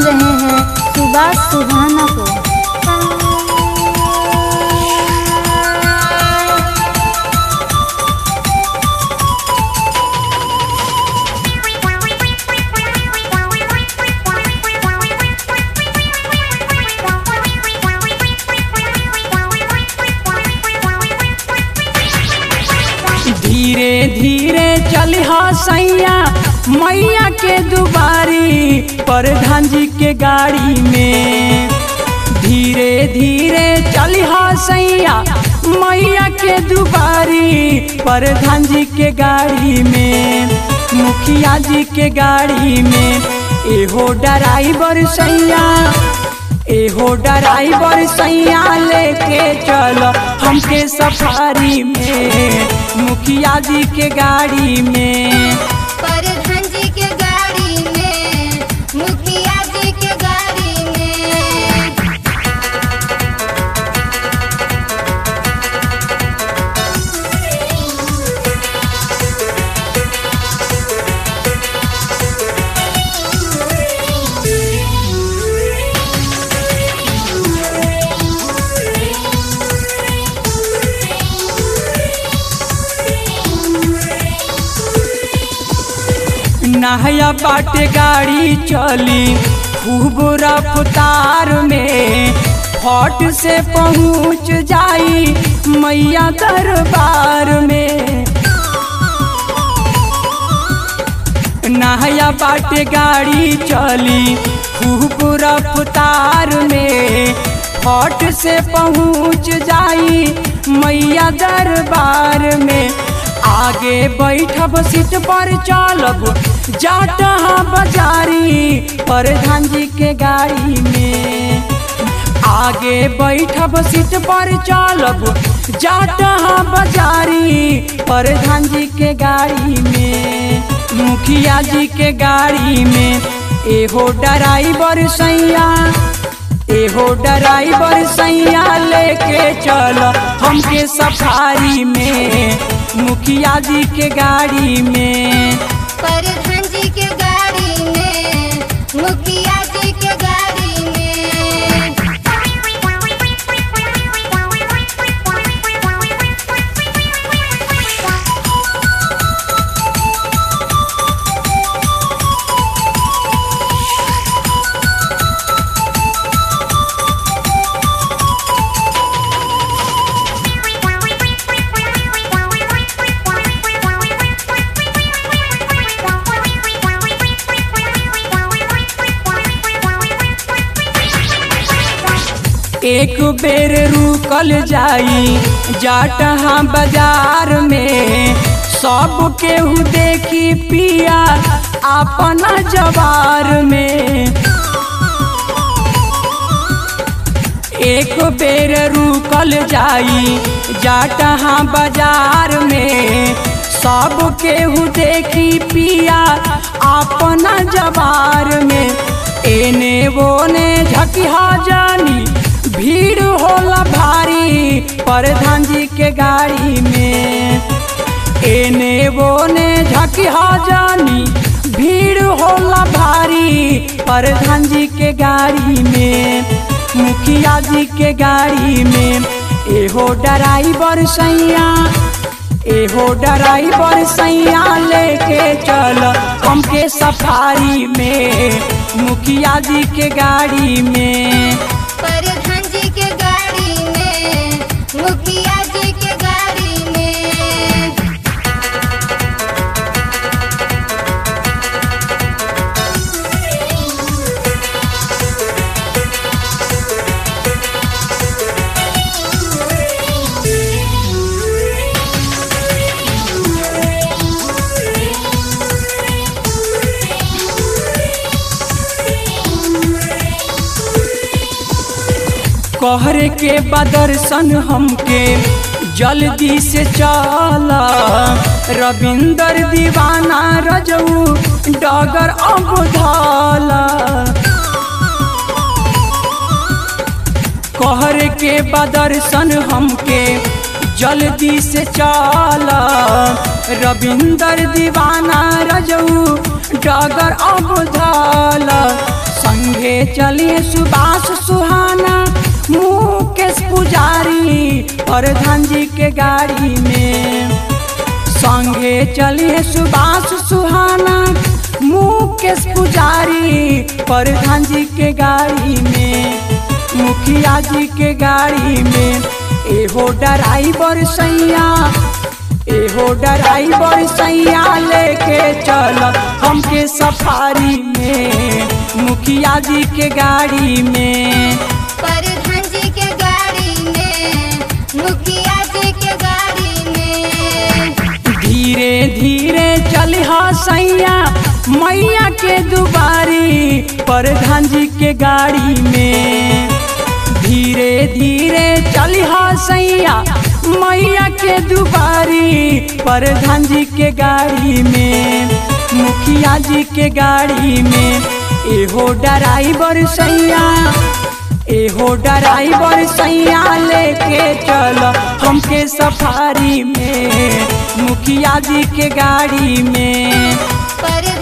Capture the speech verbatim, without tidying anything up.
सुन रहे हैं सुभाष सुहाना को। धीरे धीरे चलिहा सैया मैया के दुबारी प्रधान जी के गाड़ी में। धीरे धीरे चलिहा सैया मैया के दुबारी प्रधान जी के गाड़ी में, मुखिया जी के गाड़ी में। एहो ड्राइवर सैया एहो ड्राइवर सैया लेके चलो हमके सफारी में, मुखिया जी के गाड़ी में। प्रधान जी के गाड़ी में, मुखिया जी के गाड़ी में। नया बाटे गाड़ी चली खूब रफ्तार में, फट से पहुँच जाई मैया दरबार में। नया बाटे गाड़ी चली खूब रफ्तार में, फट से पहुँच जाई मैया दरबार में। आगे बैठब सीट पर चलब जाटहा बाजारी प्रधान जी के गाड़ी में। आगे बैठब सीट पर चलब जाटहा बाजारी प्रधान जी के गाड़ी में, मुखिया जी के गाड़ी में। एहो ड्राइवर सैया एहो ड्राइवर सैया लेके चलो हमके सफारी में, मुखिया जी के गाड़ी में। प्रधान जी के गाड़ी में, मुखिया जी के गाड़ी में। एक बेर रुकल जाई जाटहा बाजार में, सब केहू देखी पिया अपना जवार में। एक बेर रुकल जाई जाटहा बाजार में, सब केहू देखी पिया अपना जवार में। एने बोने झकिहा जानी भीड़ होला भारी प्रधान जी के गाड़ी में। एने बोने झकिहा जानी भीड़ होला भारी प्रधान जी के गाड़ी में, मुखिया जी के गाड़ी में। एहो ड्राइवर सैया एहो ड्राइवर सैया लेके चलो हमके सफारी में, मुखिया जी के गाड़ी में। प्रधान जी के गाड़ी में, मुखिया जी के गाड़ी में। कहर के बदर्शन हमके जल्दी से चला, रविंदर दीवाना रजऊ डगर अब धाला। कहर के बदर्शन हमके जल्दी से चला, रविंदर दीवाना रजऊ डगर अब धल संगे चलिए सुभाष सुहाना मुकेश पुजारी प्रधान जी के गाड़ी में। संगे चलिए सुभाष सुहाना मुकेश पुजारी प्रधान जी के गाड़ी में, मुखिया जी के गाड़ी में। एहो ड्राइवर सैया एहो ड्राइवर सैया लेके चल हमके सफारी में, मुखिया जी के गाड़ी में। प्रधान जी के गाड़ी में, मुखिया जी के गाड़ी में। धीरे धीरे चलिहा सैया मैया के दुबारी प्रधान जी के गाड़ी में। धीरे धीरे चलिहा सैया मैया के दुबारी प्रधान जी के गाड़ी में, मुखिया जी के गाड़ी में। एहो ड्राइवर सैया एहो ड्राइवर सैया लेके चल हमके सफारी में, मुखिया जी के गाड़ी में।